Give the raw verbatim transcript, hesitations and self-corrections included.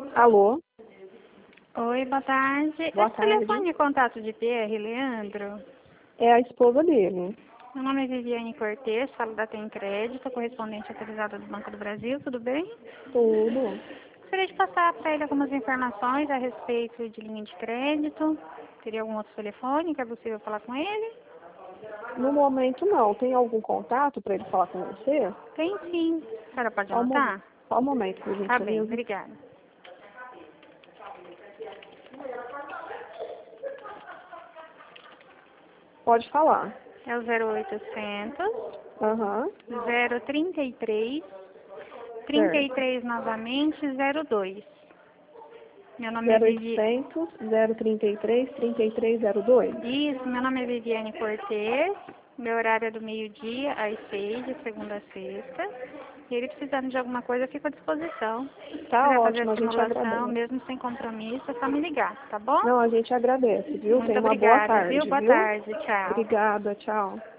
Alô? Oi, boa tarde. Boa Esse tarde. telefone é contato de Pierre, Leandro? É a esposa dele. Meu nome é Viviane Cortes, falo da Tem Crédito, correspondente autorizada do Banco do Brasil, tudo bem? Tudo. Gostaria de passar para ele algumas informações a respeito de linha de crédito. Teria algum outro telefone que é possível falar com ele? No momento não. Tem algum contato para ele falar com você? Tem sim. A senhora pode Só um, mo- anotar? só um momento, por Tá bem, gentileza. obrigada. Pode falar. É o zero oitocentos, Aham. zero trinta e três, trinta e Certo. três novamente, zero dois. Meu nome é zero Vivi... oitocentos, zero trinta e três, trinta e três zero dois. Isso, meu nome é Viviane Cortes. Meu horário é do meio-dia às seis, de segunda a sexta. E ele precisando de alguma coisa, eu fico à disposição. Se Tá quiser fazer ótimo, a a gente simulação, agradece. mesmo sem compromisso, é só me ligar, tá bom? Não, a gente agradece, viu? Muito Tenha uma boa obrigada, viu? tarde, Boa viu? tarde, tchau. Obrigada, tchau.